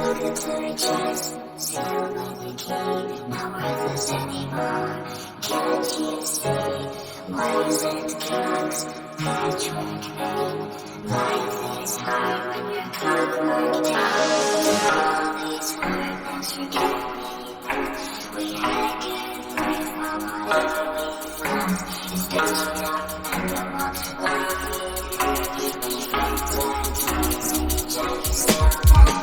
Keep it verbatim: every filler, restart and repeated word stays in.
Broken to the chest, sealed with the key, not worthless anymore. Can't you see? Poisoned killings, patchwork pain. Life is hard when you're covered down. All these hardness, forget me. We had a good life, while whatever we found is bitchy documentable. Life is hurt, we friends and times, and you just still dead.